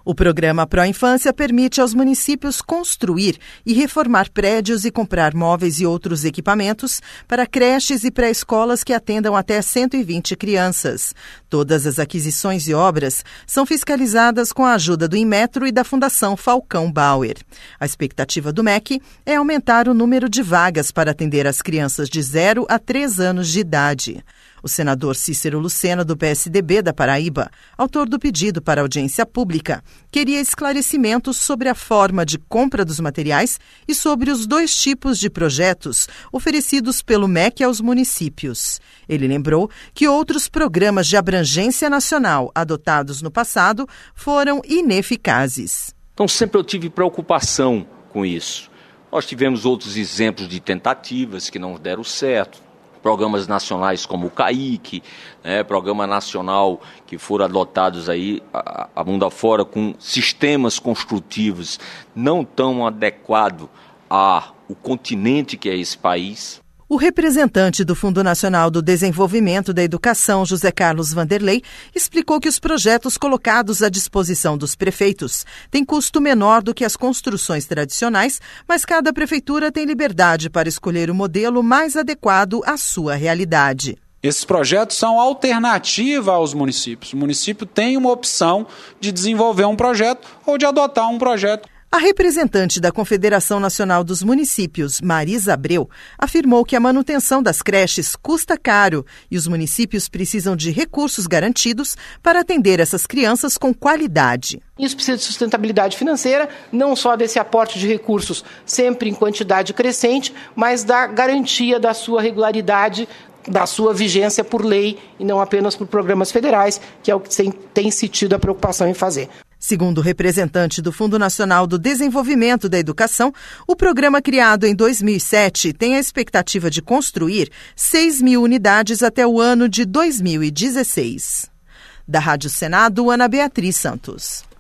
O programa Pró Infância permite aos municípios construir e reformar prédios e comprar móveis e outros equipamentos para creches e pré-escolas que atendam até 120 crianças. Todas as aquisições e obras são fiscalizadas com a ajuda do Inmetro e da Fundação Falcão Bauer. A expectativa do MEC é aumentar o número de vagas para atender as crianças de 0 a 3 anos de idade. O senador Cícero Lucena, do PSDB da Paraíba, autor do pedido para audiência pública, queria esclarecimentos sobre a forma de compra dos materiais e sobre os 2 tipos de projetos oferecidos pelo MEC aos municípios. Ele lembrou que outros programas de abrangência nacional adotados no passado foram ineficazes. Então sempre eu tive preocupação com isso. Nós tivemos outros exemplos de tentativas que não deram certo. Programas nacionais como o CAIC, programa nacional que foram adotados aí a mundo afora com sistemas construtivos não tão adequados ao continente que é esse país. O representante do Fundo Nacional do Desenvolvimento da Educação, José Carlos Vanderlei, explicou que os projetos colocados à disposição dos prefeitos têm custo menor do que as construções tradicionais, mas cada prefeitura tem liberdade para escolher o modelo mais adequado à sua realidade. Esses projetos são alternativa aos municípios. O município tem uma opção de desenvolver um projeto ou de adotar um projeto. A representante da Confederação Nacional dos Municípios, Marisa Abreu, afirmou que a manutenção das creches custa caro e os municípios precisam de recursos garantidos para atender essas crianças com qualidade. Isso precisa de sustentabilidade financeira, não só desse aporte de recursos sempre em quantidade crescente, mas da garantia da sua regularidade, da sua vigência por lei e não apenas por programas federais, que é o que tem se tido a preocupação em fazer. Segundo o representante do Fundo Nacional do Desenvolvimento da Educação, o programa criado em 2007 tem a expectativa de construir 6.000 unidades até o ano de 2016. Da Rádio Senado, Ana Beatriz Santos.